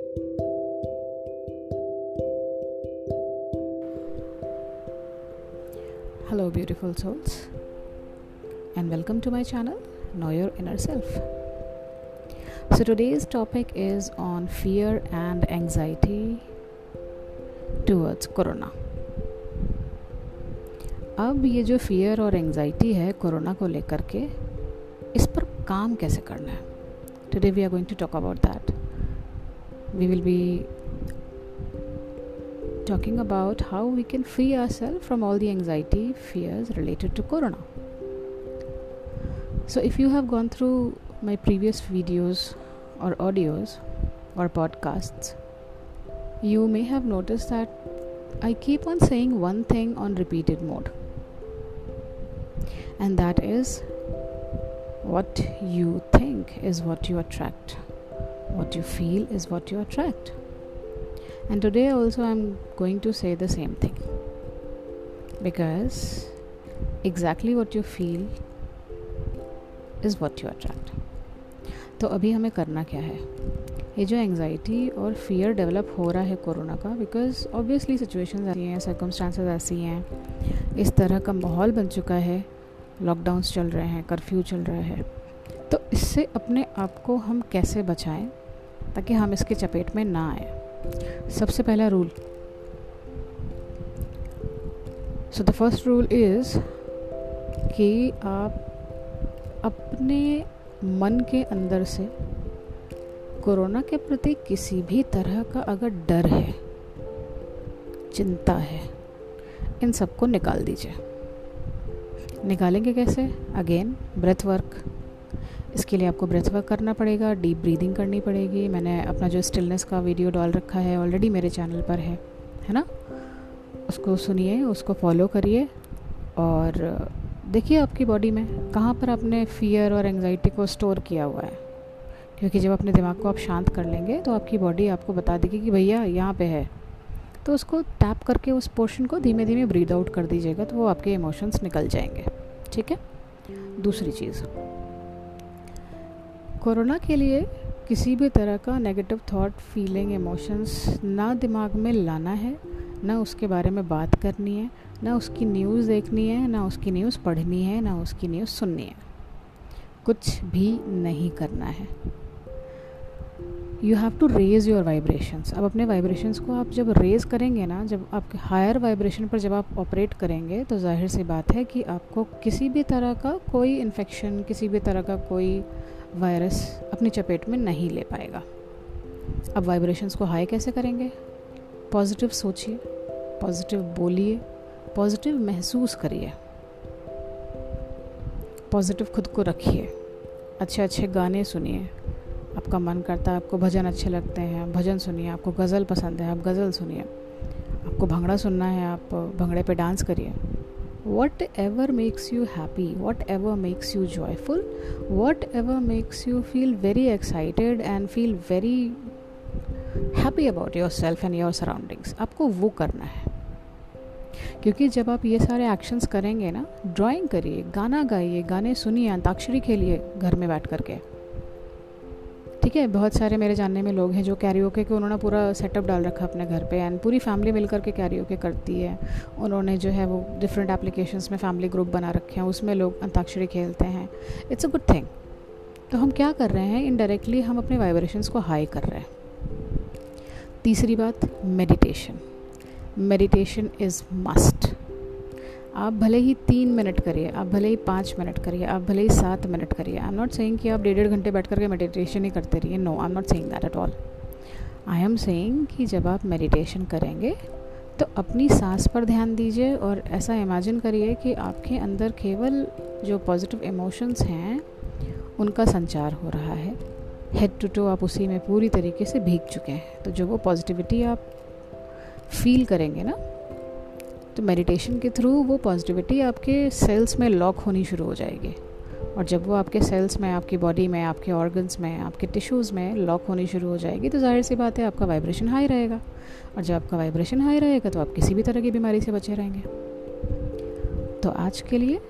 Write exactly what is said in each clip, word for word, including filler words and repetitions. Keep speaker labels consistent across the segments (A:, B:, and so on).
A: Hello beautiful souls, and welcome to my channel Know Your Inner Self. So today's topic is on fear and anxiety towards Corona. अब ये जो fear और anxiety है corona को लेकर के, इस पर काम कैसे करना है? Today we are going to talk about that. We will be talking about how we can free ourselves from all the anxiety, fears related to Corona. So if you have gone through my previous videos or audios or podcasts, you may have noticed that I keep on saying one thing on repeated mode, and that is, what you think is what you attract. What you feel is what you attract. And today also I'm going to say the same thing, because exactly what you feel is what you attract. तो अभी हमें करना क्या है? ये जो anxiety और fear develop हो रहा है कोरोना का, बिकॉज ऑब्वियसली सिचुएशंस ऐसी हैं, सर्कमस्टांसेस ऐसी हैं, इस तरह का माहौल बन चुका है, लॉकडाउन्स चल रहे हैं, कर्फ्यू चल रहा है, तो इससे अपने आप को हम कैसे बचाएं ताकि हम इसके चपेट में ना आए. सबसे पहला rule, so the first rule is कि आप अपने मन के अंदर से कोरोना के प्रति किसी भी तरह का अगर डर है, चिंता है, इन सबको निकाल दीजिए. निकालेंगे कैसे? Again breath work. इसके लिए आपको ब्रेथ वर्क करना पड़ेगा, डीप ब्रीदिंग करनी पड़ेगी. मैंने अपना जो स्टिलनेस का वीडियो डाल रखा है ऑलरेडी मेरे चैनल पर है है ना, उसको सुनिए, उसको फॉलो करिए और देखिए आपकी बॉडी में कहाँ पर आपने फियर और एंजाइटी को स्टोर किया हुआ है. क्योंकि जब अपने दिमाग को आप शांत कर लेंगे तो आपकी बॉडी आपको बता देगी कि भैया यहाँ पे है, तो उसको टैप करके उस पोर्शन को धीमे धीमे ब्रीद आउट कर दीजिएगा, तो वो आपके इमोशंस निकल जाएंगे. ठीक है. दूसरी चीज़, कोरोना के लिए किसी भी तरह का नेगेटिव थॉट, फीलिंग, इमोशंस ना दिमाग में लाना है, ना उसके बारे में बात करनी है, ना उसकी न्यूज़ देखनी है, ना उसकी न्यूज़ पढ़नी है, ना उसकी न्यूज़ सुननी है. कुछ भी नहीं करना है. You have to raise your vibrations. अब अपने वाइब्रेशंस को आप जब रेज़ करेंगे ना, जब आप हायर वाइब्रेशन पर जब आप ऑपरेट करेंगे, तो जाहिर सी बात है कि आपको किसी भी तरह का कोई इन्फेक्शन, किसी भी तरह का कोई वायरस अपनी चपेट में नहीं ले पाएगा. अब वाइब्रेशंस को हाई कैसे करेंगे? पॉजिटिव सोचिए, पॉजिटिव बोलिए, पॉजिटिव महसूस करिए, पॉजिटिव खुद को रखिए, अच्छे अच्छे गाने सुनिए. आपका मन करता है, आपको भजन अच्छे लगते हैं, भजन सुनिए. आपको गज़ल पसंद है, आप गज़ल सुनिए. आपको भंगड़ा सुनना है, आप भंगड़े पे डांस करिए. Whatever makes you happy, whatever makes you joyful, whatever makes you feel very excited and feel very happy about yourself and your surroundings, आपको वो करना है. क्योंकि जब आप ये सारे एक्शंस करेंगे ना, ड्राइंग करिए, गाना गाइए, गाने सुनिए, अंताक्षरी खेलिए घर में बैठ करके. ठीक है. बहुत सारे मेरे जानने में लोग हैं जो कैरियोके के उन्होंने पूरा सेटअप डाल रखा अपने घर पे, एंड पूरी फैमिली मिलकर के कैरियोके करती है. उन्होंने जो है वो डिफरेंट एप्लीकेशंस में फैमिली ग्रुप बना रखे हैं, उसमें लोग अंताक्षरी खेलते हैं. It's a good thing. तो हम क्या कर रहे हैं? इनडायरेक्टली हम अपने वाइब्रेशंस को हाई कर रहे हैं. तीसरी बात, मेडिटेशन. Meditation is must. आप भले ही तीन मिनट करिए, आप भले ही पाँच मिनट करिए, आप भले ही सात मिनट करिए. आई एम नॉट सेइंग कि आप डेढ़ डेढ़ घंटे बैठ करके मेडिटेशन ही करते रहिए. No, I am not saying that at all. I am saying कि जब आप मेडिटेशन करेंगे तो अपनी सांस पर ध्यान दीजिए और ऐसा इमेजिन करिए कि आपके अंदर केवल जो पॉजिटिव इमोशंस हैं उनका संचार हो रहा है. हेड टू टो आप उसी में पूरी तरीके से भीग चुके हैं. तो जो वो पॉजिटिविटी आप फील करेंगे ना, तो मेडिटेशन के थ्रू वो पॉजिटिविटी आपके सेल्स में लॉक होनी शुरू हो जाएगी. और जब वो आपके सेल्स में, आपकी बॉडी में, आपके ऑर्गन्स में, आपके टिश्यूज़ में लॉक होनी शुरू हो जाएगी, तो जाहिर सी बात है आपका वाइब्रेशन हाई रहेगा. और जब आपका वाइब्रेशन हाई रहेगा तो आप किसी भी तरह की बीमारी से बचे रहेंगे. तो आज के लिए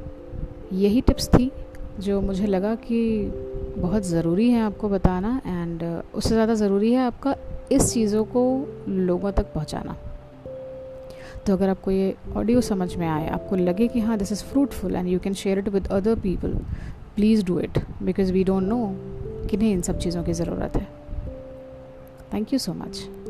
A: यही टिप्स थी जो मुझे लगा कि बहुत ज़रूरी है आपको बताना. एंड एंड उससे ज़्यादा ज़रूरी है आपका इस चीज़ों को लोगों तक पहुंचाना। तो अगर आपको ये ऑडियो समझ में आए, आपको लगे कि हाँ this is fruitful and you can share it with other people, please do it, because we don't know किन्हें इन सब चीज़ों की ज़रूरत है। Thank you so much.